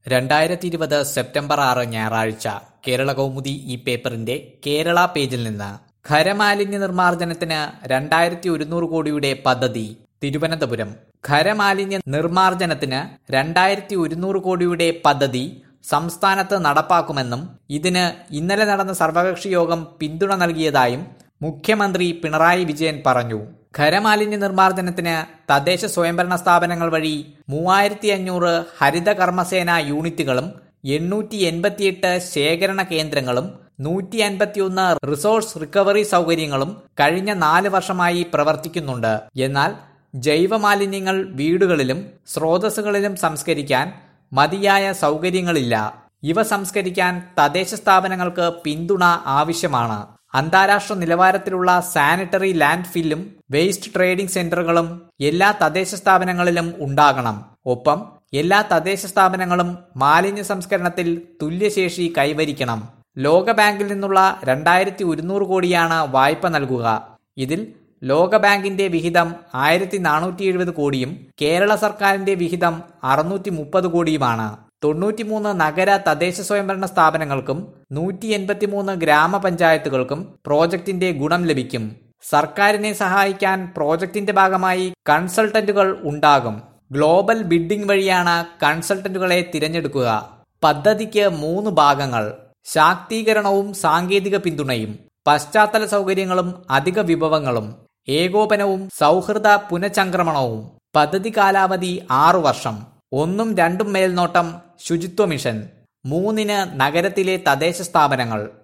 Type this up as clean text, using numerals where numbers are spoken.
2020 September 6 ഞായറാഴ്ച കേരള കൗമുദി ഈ പേപ്പറിന്റെ കേരള പേജിൽ നിന്ന് ഖരമാലിന്യ നിർമ്മാർജ്ജനത്തിന് 2100 കോടിയുടെ പദ്ധതി. തിരുവനന്തപുരം. ഖരമാലിന്യ നിർമ്മാർജ്ജനത്തിന് 2100 കോടിയുടെ പദ്ധതി സംസ്ഥാനത്ത് നടപ്പാക്കുമെന്നും ഇതിന് ഇന്നലെ നടന്ന സർവകക്ഷി യോഗം പിന്തുണ നൽകിയതായും മുഖ്യമന്ത്രി പിണറായി വിജയൻ പറഞ്ഞു. ഖരമാലിന്യ നിർമ്മാർജ്ജനത്തിന് തദ്ദേശ സ്വയംഭരണ സ്ഥാപനങ്ങൾ വഴി 3500 ഹരിത കർമ്മസേന യൂണിറ്റുകളും 888 ശേഖരണ കേന്ദ്രങ്ങളും 151 റിസോഴ്സ് റിക്കവറി സൗകര്യങ്ങളും കഴിഞ്ഞ 4 വർഷമായി പ്രവർത്തിക്കുന്നുണ്ട്. എന്നാൽ ജൈവമാലിന്യങ്ങൾ വീടുകളിലും സ്രോതസ്സുകളിലും സംസ്കരിക്കാൻ മതിയായ സൗകര്യങ്ങളില്ല. ഇവ സംസ്കരിക്കാൻ തദ്ദേശ സ്ഥാപനങ്ങൾക്ക് പിന്തുണ ആവശ്യമാണ്. അന്താരാഷ്ട്ര നിലവാരത്തിലുള്ള സാനിറ്ററി ലാൻഡ് ഫില്ലും വേസ്റ്റ് ട്രേഡിംഗ് സെന്ററുകളും എല്ലാ തദ്ദേശ സ്ഥാപനങ്ങളിലും ഉണ്ടാകണം. ഒപ്പം എല്ലാ തദ്ദേശ സ്ഥാപനങ്ങളും മാലിന്യ സംസ്കരണത്തിൽ തുല്യശേഷി കൈവരിക്കണം. ലോകബാങ്കിൽ നിന്നുള്ള 2100 കോടിയാണ് വായ്പ നൽകുക. ഇതിൽ ലോകബാങ്കിന്റെ വിഹിതം 1470 കോടിയും കേരള സർക്കാരിന്റെ വിഹിതം 630 കോടിയുമാണ്. 93 നഗര തദ്ദേശ സ്വയംഭരണ സ്ഥാപനങ്ങൾക്കും 183 ഗ്രാമപഞ്ചായത്തുകൾക്കും പ്രോജക്ടിന്റെ ഗുണം ലഭിക്കും. സർക്കാരിനെ സഹായിക്കാൻ പ്രോജക്ടിന്റെ ഭാഗമായി കൺസൾട്ടന്റുകൾ ഉണ്ടാകും. ഗ്ലോബൽ ബിഡ്ഡിംഗ് വഴിയാണ് കൺസൾട്ടന്റുകളെ തിരഞ്ഞെടുക്കുക. പദ്ധതിക്ക് 3 ഭാഗങ്ങൾ: ശാക്തീകരണവും സാങ്കേതിക പിന്തുണയും, പശ്ചാത്തല സൗകര്യങ്ങളും അധിക വിഭവങ്ങളും, ഏകോപനവും സൗഹൃദ പുനഃചംക്രമണവും. പദ്ധതി കാലാവധി 6 വർഷം. 1ഉം 2ഉം മേൽനോട്ടം ശുചിത്വ മിഷൻ. 3 നഗരത്തിലെ തദ്ദേശ സ്ഥാപനങ്ങൾ.